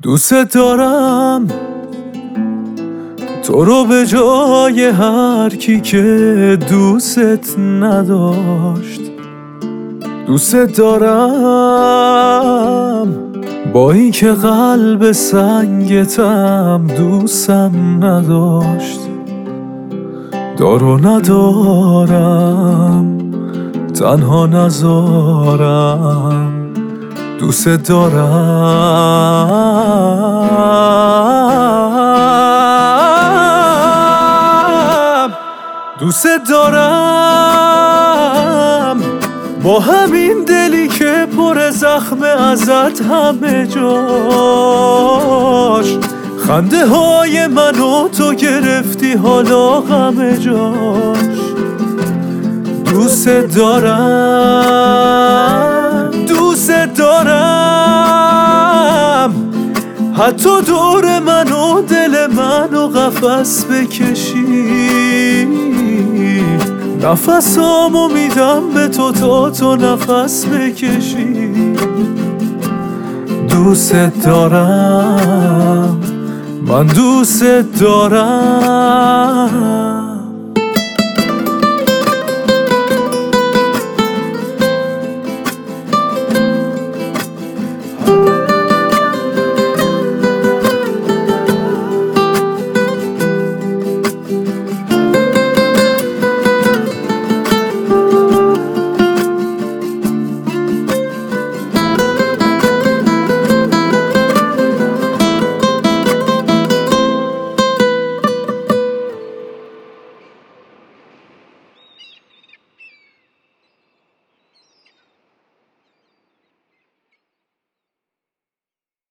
دوست دارم تو رو به جای هر کی که دوست نداشت. دوست دارم با این که قلب سنگتم دوستم نداشت. دارو ندارم تنها نذارم. دوست دارم دوست دارم با همین دلی که پر زخم ازت همه جاش. خنده های منو تو گرفتی حالا همه جاش. دوست دارم دوست دارم حتی دور منو دل منو قفس بکشی. نفسامو میدم به تو تا تو نفس بکشی. دوست دارم من دوست دارم.